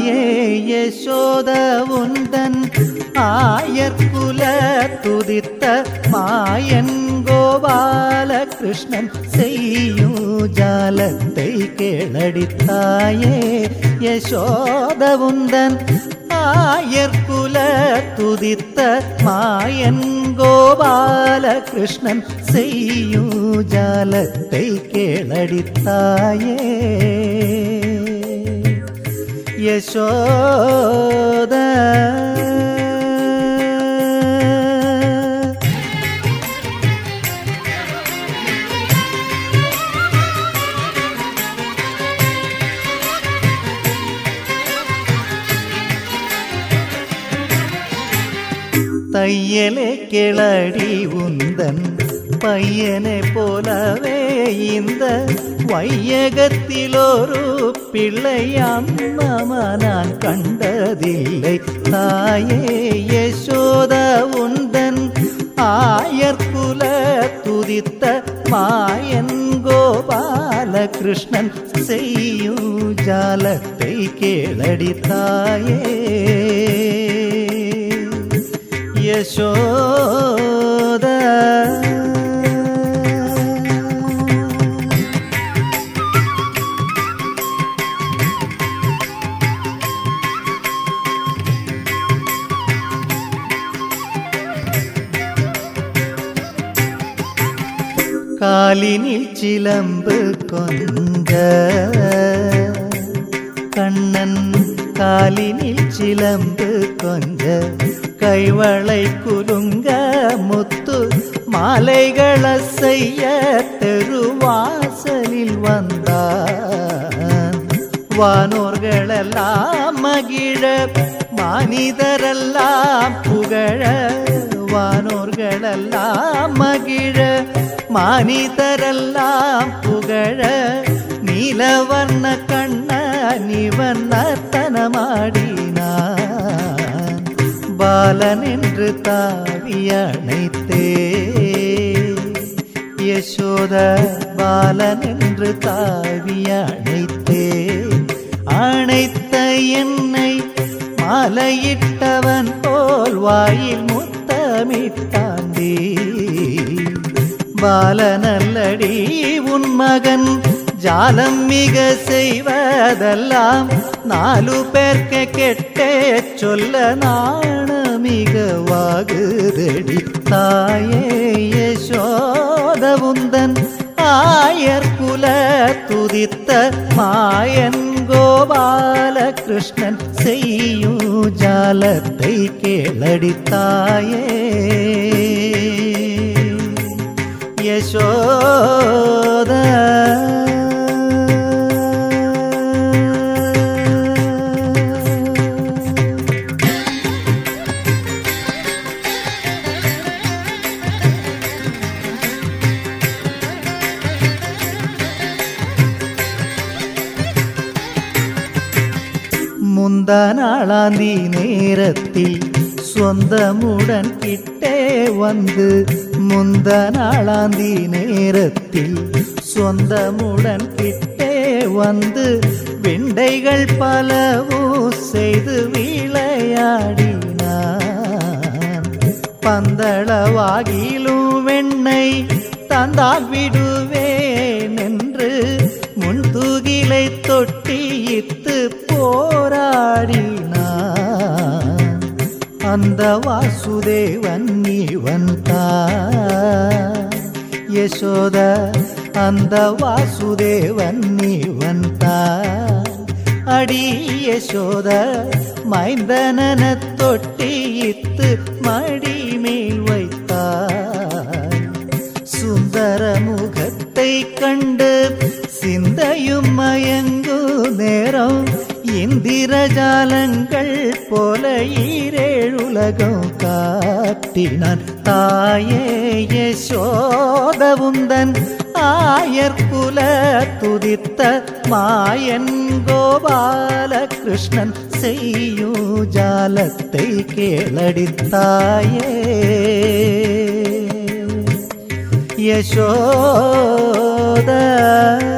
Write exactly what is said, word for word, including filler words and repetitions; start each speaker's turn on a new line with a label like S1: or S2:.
S1: தாயே யசோத உந்தன் ஆயர்குல துதித்த மாயன் கோபால கிருஷ்ணன் செய்யும் ஜாலத்தை கேளடித்தாயே யசோத உந்தன் ஆயர்குல துதித்த மாயன் கோபால கிருஷ்ணன் செய்யும் ஜாலத்தை கேளடித்தாயே யசோத. தையலே கிளடி உந்தன் பையனை போலவே இந்த வையகத்திலொரு பிள்ளை அம்மா நான் கண்டதில்லை. தாயே யசோத உந்தன் ஆயர்குல துதித்த மாயன் கோபால கிருஷ்ணன் செய்யும் ஜாலத்தை கேளடித்தாயே யசோத. காலினில் சிலம்பு கொஞ்ச கண்ணன் காலினில் சிலம்பு கொஞ்ச கைவளை குலுங்க முத்து மாலைகள செய்ய தெருவாசலில் வந்தான். வானோர்களெல்லாம் மகிழ மனிதரெல்லாம் புகழ வானோர்களெல்லாம் மகிழ மனிதரெல்லாம் புகழ நீலவர்ண கண்ண நிவன் நர்த்தனமாடினான். பாலன் என்று தாவி அணைத்தே யசோத பாலன் என்று தாவி அணைத்தே அணைத்த என்னை மாலையிட்டவன் போல் வாயில் முத்தமிட்டாண்டி. பாலனல்லடி உன் மகன் ஜாலம் மிக செய்வதெல்லாம் நாலு பேர்க்க கெட்டே சொல்ல நாண மிக வாகுதடி. தாயே யசோத உந்தன் ஆயர்குல துதித்த மாயன் கோபால கிருஷ்ணன் செய்யும் ஜாலத்தை கேளடித்தாயே யசோத. முந்தா நாளாந்தி நேரத்தில் சொந்தமுடன் கிட்டே வந்து முந்த நாளாந்தி நேரத்தில் சொந்தமுடன் கிட்டே வந்து விண்டைகள் பலவும் செய்து விளையாடினான். பந்தளவாகிலும் வெண்ணை தந்தால் விடுவேன் என்று முன்தூகிலை தொட்டியித்து போராடினான். அந்த வாசுதேவன் இவன் தான் யசோத அந்த வாசுதேவன் இவன் தான். அடி யசோத மைந்தனன தொட்டியித்து மடி மேல் வைத்தாய். சுந்தர முகத்தை கண்டு சிந்தையும் மயங்கு நேரம் இந்திரஜாலங்கள் போல ஈரேழுலகம் காட்டினான். தாயே யசோத உந்தன் ஆயர்குல துதித்த மாயன் கோபால கிருஷ்ணன் செய்யும் ஜாலத்தை கேளடித்தாயே யசோத.